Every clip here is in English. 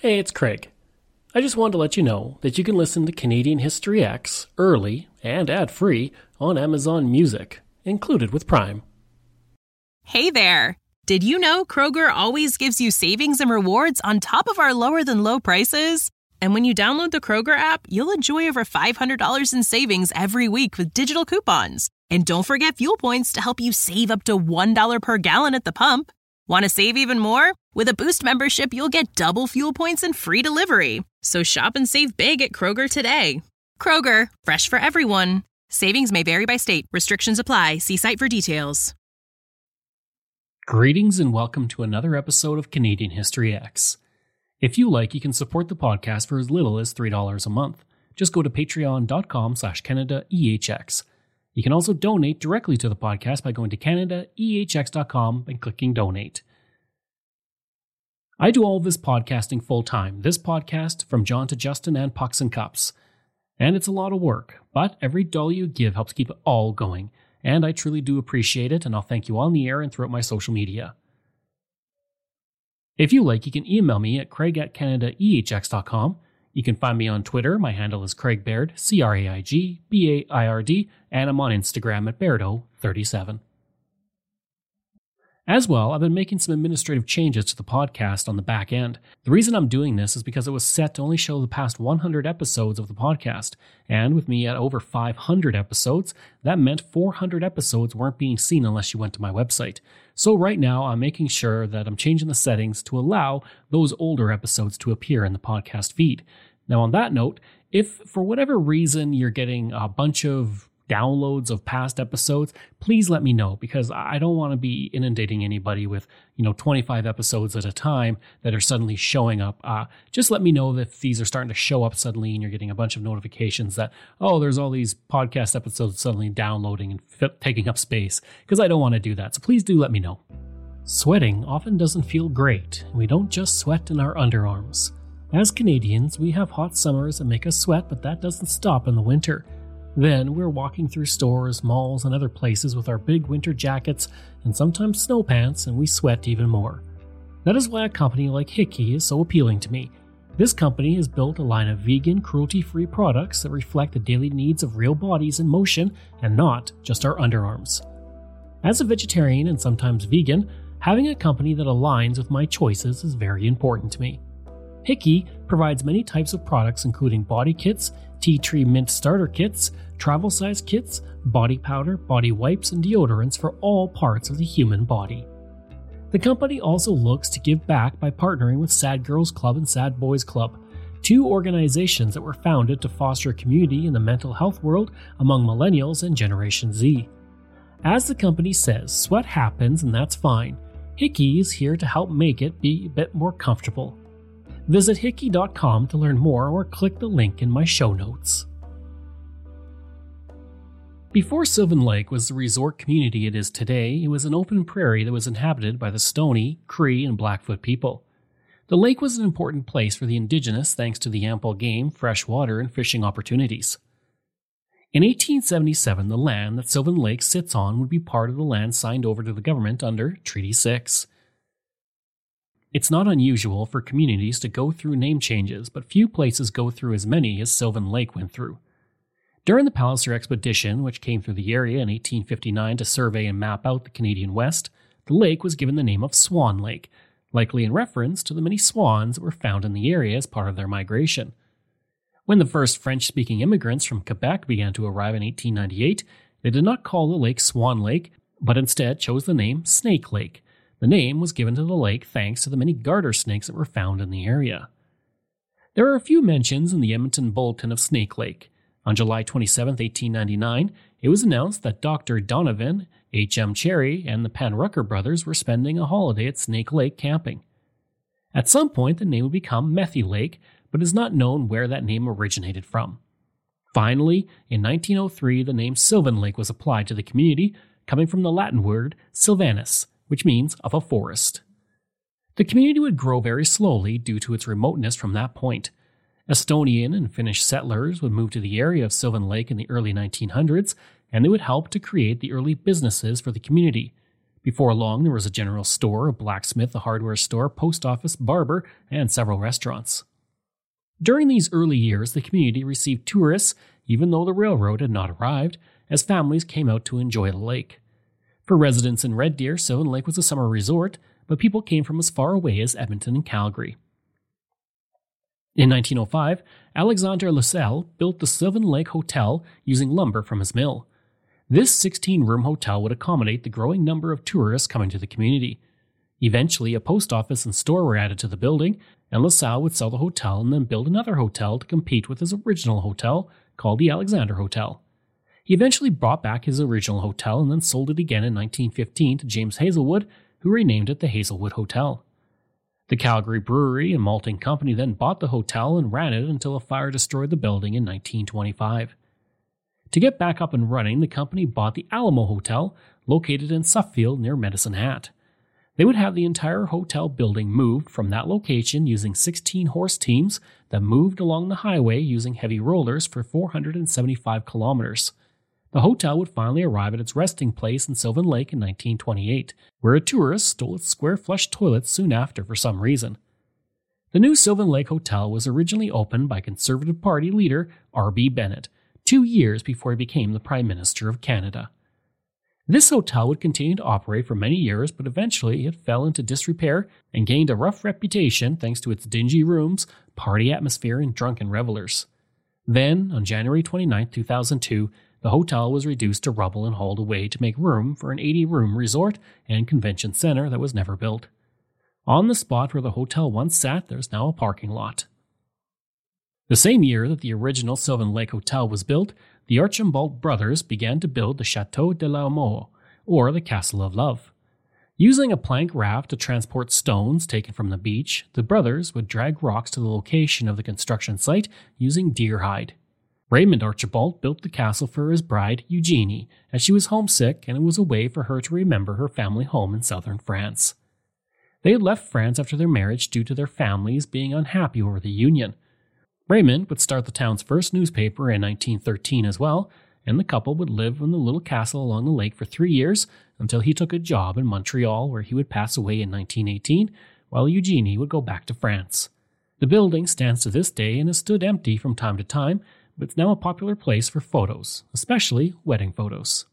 Hey, it's Craig. I just wanted to let you know that you can listen to Canadian History X early and ad-free on Amazon Music, included with Prime. Hey there! Did you know Kroger always gives you savings and rewards on top of our lower-than-low prices? And when you download the Kroger app, you'll enjoy over $500 in savings every week with digital coupons. And don't forget fuel points to help you save up to $1 per gallon at the pump. Want to save even more? With a Boost membership, you'll get double fuel points and free delivery. So shop and save big at Kroger today. Kroger, fresh for everyone. Savings may vary by state. Restrictions apply. See site for details. Greetings and welcome to another episode of Canadian History X. If you like, you can support the podcast for as little as $3 a month. Just go to patreon.com/CanadaEHX. You can also donate directly to the podcast by going to CanadaEHX.com and clicking donate. I do all of this podcasting full-time. This podcast, From John to Justin and Pucks and Cups. And it's a lot of work, but every dollar you give helps keep it all going. And I truly do appreciate it, and I'll thank you on the air and throughout my social media. If you like, you can email me at craig@CanadaEHX.com. You can find me on Twitter. My handle is Craig Baird, CraigBaird, and I'm on Instagram at Bairdo37. As well, I've been making some administrative changes to the podcast on the back end. The reason I'm doing this is because it was set to only show the past 100 episodes of the podcast, and with me at over 500 episodes, that meant 400 episodes weren't being seen unless you went to my website. So right now, I'm making sure that I'm changing the settings to allow those older episodes to appear in the podcast feed. Now on that note, if for whatever reason you're getting a bunch of downloads of past episodes, please let me know, because I don't want to be inundating anybody with 25 episodes at a time that are suddenly showing up. Just let me know if these are starting to show up suddenly and you're getting a bunch of notifications that, there's all these podcast episodes suddenly downloading and taking up space, because I don't want to do that. So please do let me know. Sweating often doesn't feel great. We don't just sweat in our underarms. As Canadians, we have hot summers that make us sweat, but that doesn't stop in the winter. Then we're walking through stores, malls, and other places with our big winter jackets and sometimes snow pants, and we sweat even more. That is why a company like Hickey is so appealing to me. This company has built a line of vegan, cruelty-free products that reflect the daily needs of real bodies in motion and not just our underarms. As a vegetarian and sometimes vegan, having a company that aligns with my choices is very important to me. Hickey provides many types of products including body kits, tea tree mint starter kits, travel size kits, body powder, body wipes, and deodorants for all parts of the human body. The company also looks to give back by partnering with Sad Girls Club and Sad Boys Club, two organizations that were founded to foster a community in the mental health world among millennials and Generation Z. As the company says, sweat happens and that's fine. Hickey is here to help make it be a bit more comfortable. Visit Hickey.com to learn more or click the link in my show notes. Before Sylvan Lake was the resort community it is today, it was an open prairie that was inhabited by the Stoney, Cree, and Blackfoot people. The lake was an important place for the indigenous thanks to the ample game, fresh water, and fishing opportunities. In 1877, the land that Sylvan Lake sits on would be part of the land signed over to the government under Treaty 6. It's not unusual for communities to go through name changes, but few places go through as many as Sylvan Lake went through. During the Palliser Expedition, which came through the area in 1859 to survey and map out the Canadian West, the lake was given the name of Swan Lake, likely in reference to the many swans that were found in the area as part of their migration. When the first French-speaking immigrants from Quebec began to arrive in 1898, they did not call the lake Swan Lake, but instead chose the name Snake Lake. The name was given to the lake thanks to the many garter snakes that were found in the area. There are a few mentions in the Edmonton Bulletin of Snake Lake. On July 27, 1899, it was announced that Dr. Donovan, H.M. Cherry, and the Panrucker brothers were spending a holiday at Snake Lake camping. At some point, the name would become Methy Lake, but it is not known where that name originated from. Finally, in 1903, the name Sylvan Lake was applied to the community, coming from the Latin word sylvanus, which means of a forest. The community would grow very slowly due to its remoteness from that point. Estonian and Finnish settlers would move to the area of Sylvan Lake in the early 1900s, and they would help to create the early businesses for the community. Before long, there was a general store, a blacksmith, a hardware store, post office, barber, and several restaurants. During these early years, the community received tourists, even though the railroad had not arrived, as families came out to enjoy the lake. For residents in Red Deer, Sylvan Lake was a summer resort, but people came from as far away as Edmonton and Calgary. In 1905, Alexander Lassalle built the Sylvan Lake Hotel using lumber from his mill. This 16-room hotel would accommodate the growing number of tourists coming to the community. Eventually, a post office and store were added to the building, and Lassalle would sell the hotel and then build another hotel to compete with his original hotel, called the Alexander Hotel. He eventually brought back his original hotel and then sold it again in 1915 to James Hazelwood, who renamed it the Hazelwood Hotel. The Calgary Brewery and Malting Company then bought the hotel and ran it until a fire destroyed the building in 1925. To get back up and running, the company bought the Alamo Hotel, located in Suffield near Medicine Hat. They would have the entire hotel building moved from that location using 16-horse teams that moved along the highway using heavy rollers for 475 kilometers. The hotel would finally arrive at its resting place in Sylvan Lake in 1928, where a tourist stole its square flush toilets soon after for some reason. The new Sylvan Lake Hotel was originally opened by Conservative Party leader R.B. Bennett, 2 years before he became the Prime Minister of Canada. This hotel would continue to operate for many years, but eventually it fell into disrepair and gained a rough reputation thanks to its dingy rooms, party atmosphere, and drunken revelers. Then, on January 29, 2002, the hotel was reduced to rubble and hauled away to make room for an 80-room resort and convention center that was never built. On the spot where the hotel once sat, there's now a parking lot. The same year that the original Sylvan Lake Hotel was built, the Archambault brothers began to build the Château de l'Amour, or the Castle of Love. Using a plank raft to transport stones taken from the beach, the brothers would drag rocks to the location of the construction site using deer hide. Raymond Archibald built the castle for his bride, Eugenie, as she was homesick and it was a way for her to remember her family home in southern France. They had left France after their marriage due to their families being unhappy over the union. Raymond would start the town's first newspaper in 1913 as well, and the couple would live in the little castle along the lake for 3 years until he took a job in Montreal where he would pass away in 1918, while Eugenie would go back to France. The building stands to this day and has stood empty from time to time, but it's now a popular place for photos, especially wedding photos.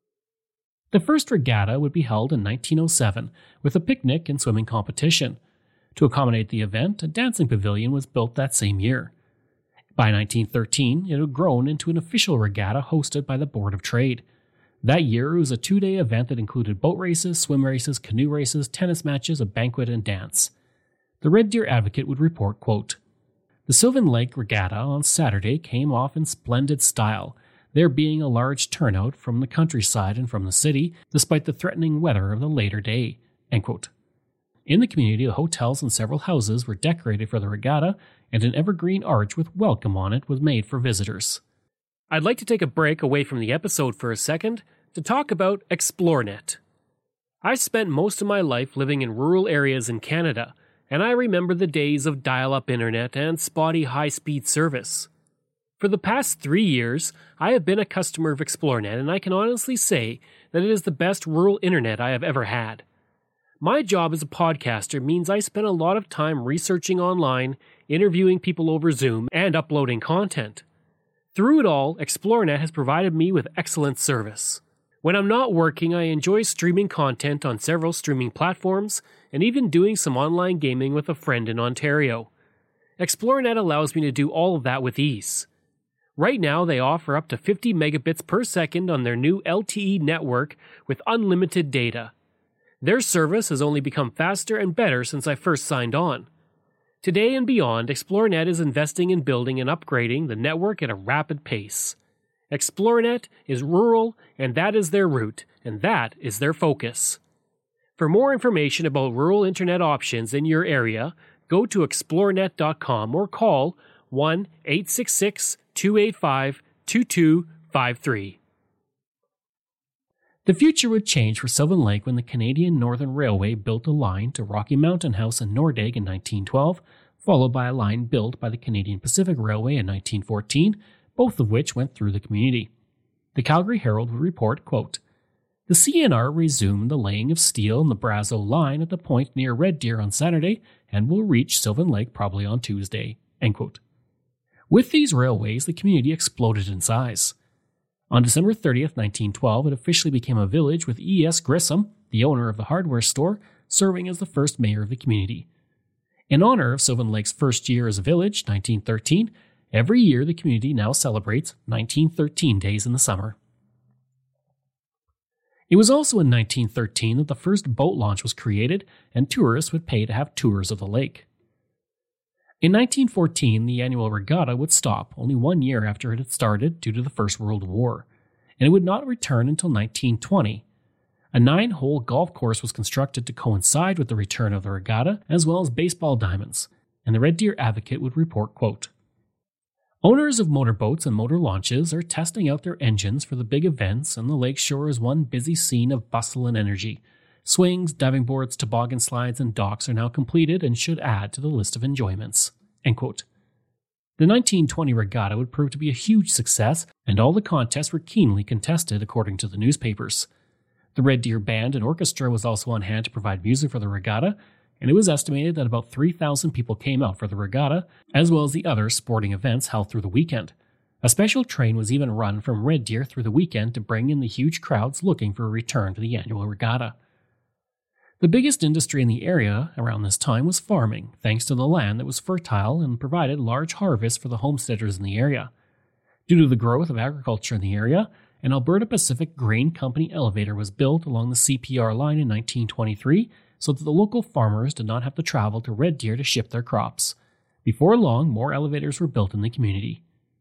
The first regatta would be held in 1907 with a picnic and swimming competition. To accommodate the event, a dancing pavilion was built that same year. By 1913, it had grown into an official regatta hosted by the Board of Trade. That year, it was a 2-day event that included boat races, swim races, canoe races, tennis matches, a banquet, and dance. The Red Deer Advocate would report, quote, "The Sylvan Lake Regatta on Saturday came off in splendid style, there being a large turnout from the countryside and from the city, despite the threatening weather of the later day." End quote. In the community, the hotels and several houses were decorated for the regatta, and an evergreen arch with welcome on it was made for visitors. I'd like to take a break away from the episode for a second to talk about ExploreNet. I spent most of my life living in rural areas in Canada, and I remember the days of dial-up internet and spotty high-speed service. For the past 3 years, I have been a customer of ExploreNet, and I can honestly say that it is the best rural internet I have ever had. My job as a podcaster means I spend a lot of time researching online, interviewing people over Zoom, and uploading content. Through it all, ExploreNet has provided me with excellent service. When I'm not working, I enjoy streaming content on several streaming platforms, and even doing some online gaming with a friend in Ontario. ExploreNet allows me to do all of that with ease. Right now, they offer up to 50 megabits per second on their new LTE network with unlimited data. Their service has only become faster and better since I first signed on. Today and beyond, ExploreNet is investing in building and upgrading the network at a rapid pace. ExploreNet is rural, and that is their route, and that is their focus. For more information about rural internet options in your area, go to explorenet.com or call 1-866-285-2253. The future would change for Sylvan Lake when the Canadian Northern Railway built a line to Rocky Mountain House in Nordegg in 1912, followed by a line built by the Canadian Pacific Railway in 1914, both of which went through the community. The Calgary Herald would report, quote, The CNR resumed the laying of steel in the Brazeau line at the point near Red Deer on Saturday and will reach Sylvan Lake probably on Tuesday." End quote. With these railways, the community exploded in size. On December 30th, 1912, it officially became a village with E.S. Grissom, the owner of the hardware store, serving as the first mayor of the community. In honor of Sylvan Lake's first year as a village, 1913, every year the community now celebrates 1913 days in the summer. It was also in 1913 that the first boat launch was created and tourists would pay to have tours of the lake. In 1914, the annual regatta would stop only 1 year after it had started due to the First World War, and it would not return until 1920. A 9-hole golf course was constructed to coincide with the return of the regatta, as well as baseball diamonds, and the Red Deer Advocate would report, quote, "Owners of motorboats and motor launches are testing out their engines for the big events, and the lakeshore is one busy scene of bustle and energy. Swings, diving boards, toboggan slides, and docks are now completed and should add to the list of enjoyments." End quote. The 1920 regatta would prove to be a huge success, and all the contests were keenly contested, according to the newspapers. The Red Deer Band and Orchestra was also on hand to provide music for the regatta, and it was estimated that about 3,000 people came out for the regatta, as well as the other sporting events held through the weekend. A special train was even run from Red Deer through the weekend to bring in the huge crowds looking for a return to the annual regatta. The biggest industry in the area around this time was farming, thanks to the land that was fertile and provided large harvests for the homesteaders in the area. Due to the growth of agriculture in the area, an Alberta Pacific Grain Company elevator was built along the CPR line in 1923 so that the local farmers did not have to travel to Red Deer to ship their crops. Before long, more elevators were built in the community.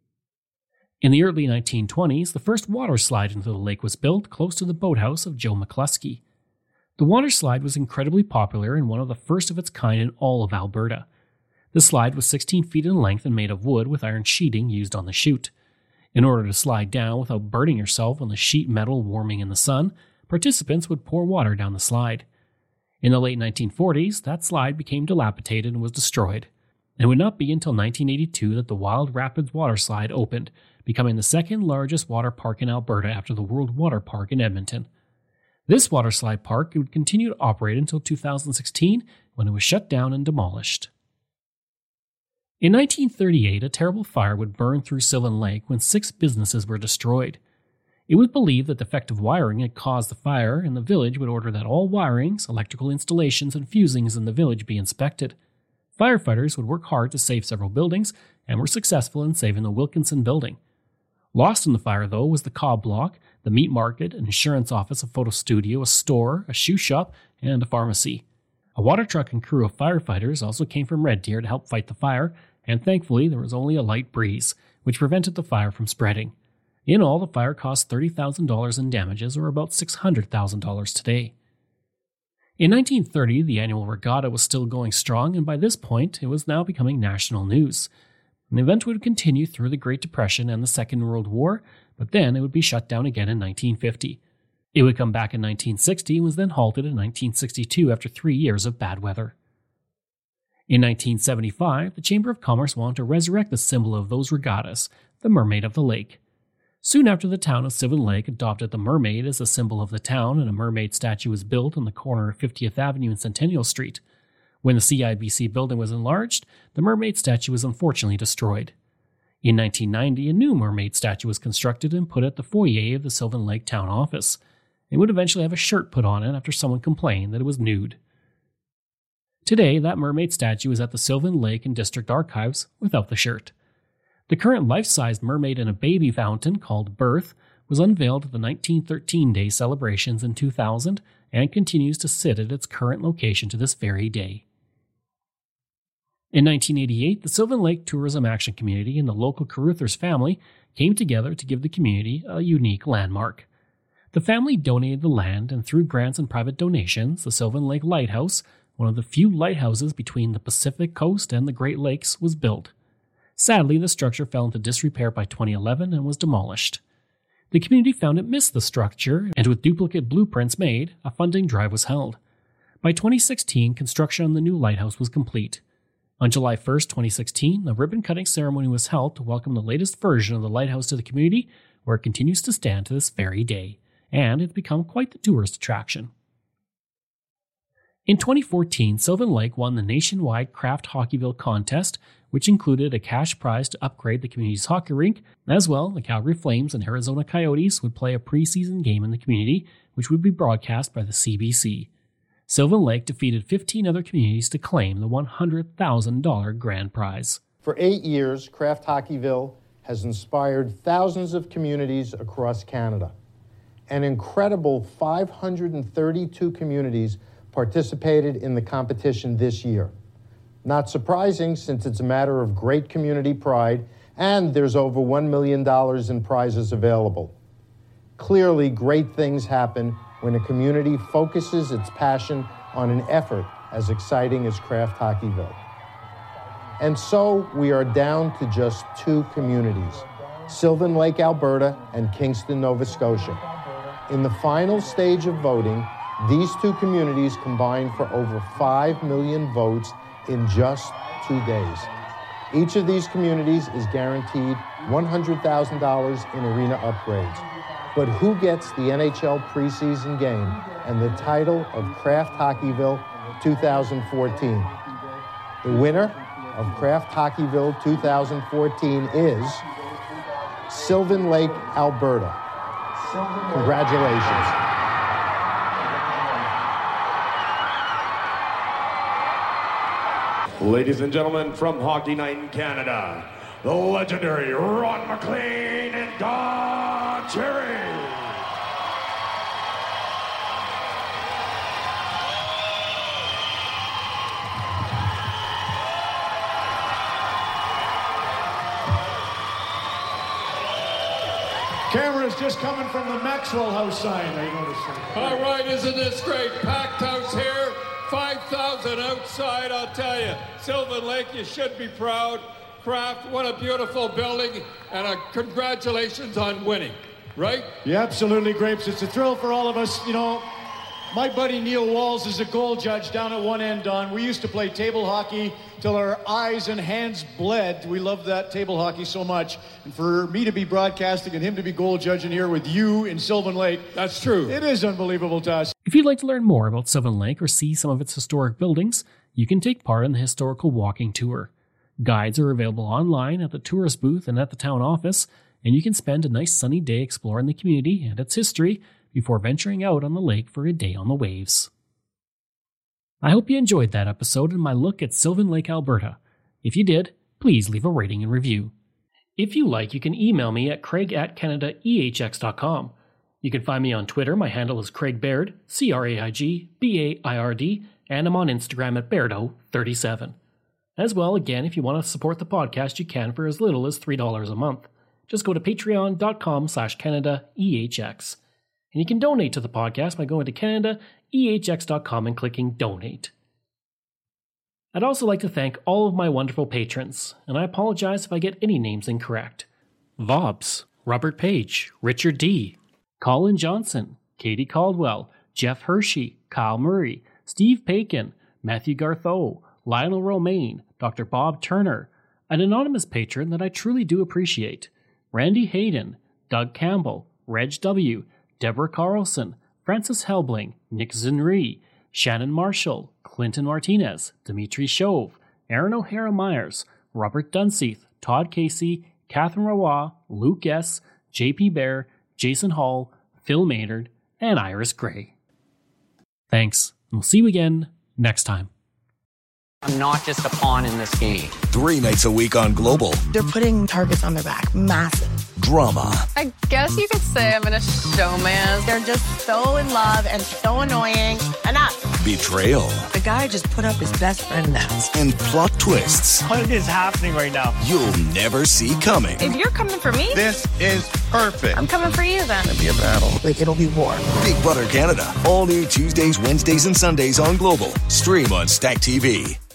In the early 1920s, the first water slide into the lake was built close to the boathouse of Joe McCluskey. The water slide was incredibly popular and one of the first of its kind in all of Alberta. The slide was 16 feet in length and made of wood with iron sheeting used on the chute. In order to slide down without burning yourself on the sheet metal warming in the sun, participants would pour water down the slide. In the late 1940s, that slide became dilapidated and was destroyed. It would not be until 1982 that the Wild Rapids water slide opened, becoming the second largest water park in Alberta after the World Water Park in Edmonton. This water slide park would continue to operate until 2016, when it was shut down and demolished. In 1938, a terrible fire would burn through Sylvan Lake when 6 businesses were destroyed. It was believed that defective wiring had caused the fire, and the village would order that all wirings, electrical installations, and fusings in the village be inspected. Firefighters would work hard to save several buildings, and were successful in saving the Wilkinson building. Lost in the fire, though, was the Cobb Block, the meat market, an insurance office, a photo studio, a store, a shoe shop, and a pharmacy. A water truck and crew of firefighters also came from Red Deer to help fight the fire, and thankfully there was only a light breeze, which prevented the fire from spreading. In all, the fire cost $30,000 in damages, or about $600,000 today. In 1930, the annual regatta was still going strong, and by this point, it was now becoming national news. The event would continue through the Great Depression and the Second World War, but then it would be shut down again in 1950. It would come back in 1960 and was then halted in 1962 after 3 years of bad weather. In 1975, the Chamber of Commerce wanted to resurrect the symbol of those regattas, the Mermaid of the Lake. Soon after, the town of Sylvan Lake adopted the mermaid as a symbol of the town, and a mermaid statue was built on the corner of 50th Avenue and Centennial Street. When the CIBC building was enlarged, the mermaid statue was unfortunately destroyed. In 1990, a new mermaid statue was constructed and put at the foyer of the Sylvan Lake town office. It would eventually have a shirt put on it after someone complained that it was nude. Today, that mermaid statue is at the Sylvan Lake and District Archives without the shirt. The current life-sized mermaid in a baby fountain called Birth was unveiled at the 1913 Day celebrations in 2000 and continues to sit at its current location to this very day. In 1988, the Sylvan Lake Tourism Action Community and the local Caruthers family came together to give the community a unique landmark. The family donated the land, and through grants and private donations, the Sylvan Lake Lighthouse, one of the few lighthouses between the Pacific Coast and the Great Lakes, was built. Sadly, the structure fell into disrepair by 2011 and was demolished. The community found it missed the structure, and with duplicate blueprints made, a funding drive was held. By 2016, construction on the new lighthouse was complete. On July 1, 2016, a ribbon-cutting ceremony was held to welcome the latest version of the lighthouse to the community, where it continues to stand to this very day. and it's become quite the tourist attraction. In 2014, Sylvan Lake won the nationwide Craft Hockeyville contest, which included a cash prize to upgrade the community's hockey rink. As well, the Calgary Flames and Arizona Coyotes would play a preseason game in the community, which would be broadcast by the CBC. Sylvan Lake defeated 15 other communities to claim the $100,000 grand prize. For 8 years, Craft Hockeyville has inspired thousands of communities across Canada. An incredible 532 communities participated in the competition this year. Not surprising, since it's a matter of great community pride, and there's over $1 million in prizes available. Clearly, great things happen when a community focuses its passion on an effort as exciting as Craft Hockeyville. And so we are down to just 2 communities, Sylvan Lake, Alberta, and Kingston, Nova Scotia. In the final stage of voting, these 2 communities combined for over 5 million votes in just 2 days. Each of these communities is guaranteed $100,000 in arena upgrades. But who gets the NHL preseason game and the title of Craft Hockeyville 2014? The winner of Craft Hockeyville 2014 is Sylvan Lake, Alberta. Congratulations. Ladies and gentlemen, from Hockey Night in Canada, the legendary Ron MacLean and Don Cherry. Cameras just coming from the Maxwell House sign, I noticed. All right, isn't this great? Packed house here, 5,000 outside, I'll tell you. Sylvan Lake, you should be proud. Craft, what a beautiful building, and congratulations on winning, right? Yeah, absolutely, Grapes. It's a thrill for all of us. You know, my buddy Neil Walls is a goal judge down at one end, Don. We used to play table hockey till our eyes and hands bled. We loved that table hockey so much. And for me to be broadcasting and him to be goal judging here with you in Sylvan Lake, that's true. It is unbelievable to us. If you'd like to learn more about Sylvan Lake or see some of its historic buildings, you can take part in the historical walking tour. Guides are available online at the tourist booth and at the town office, and you can spend a nice sunny day exploring the community and its history before venturing out on the lake for a day on the waves. I hope you enjoyed that episode and my look at Sylvan Lake, Alberta. If you did, please leave a rating and review. If you like, you can email me at craig@canadaehx.com. You can find me on Twitter. My handle is Craig Baird, CraigBaird, and I'm on Instagram at Bairdo37. As well, again, if you want to support the podcast, you can for as little as $3 a month. Just go to patreon.com/CanadaEHX. And you can donate to the podcast by going to CanadaEHX.com and clicking Donate. I'd also like to thank all of my wonderful patrons, and I apologize if I get any names incorrect. Vobs, Robert Page, Richard D., Colin Johnson, Katie Caldwell, Jeff Hershey, Kyle Murray, Steve Pakin, Matthew Gartho, Lionel Romaine, Dr. Bob Turner, an anonymous patron that I truly do appreciate, Randy Hayden, Doug Campbell, Reg W., Deborah Carlson, Francis Helbling, Nick Zinri, Shannon Marshall, Clinton Martinez, Dimitri Chauve, Aaron O'Hara Myers, Robert Dunseith, Todd Casey, Catherine Rawa, Luke S., JP Bear, Jason Hall, Phil Maynard, and Iris Gray. Thanks, and we'll see you again next time. I'm not just a pawn in this game. 3 nights a week on Global. They're putting targets on their back. Massive. Drama. I guess you could say I'm in a showman. They're just so in love and so annoying. Enough. Betrayal. The guy just put up his best friend now. And plot twists. What is happening right now? You'll never see coming. If you're coming for me, this is perfect. I'm coming for you then. It'll be a battle. Like, it'll be war. Big Brother Canada. All new Tuesdays, Wednesdays, and Sundays on Global. Stream on Stack TV.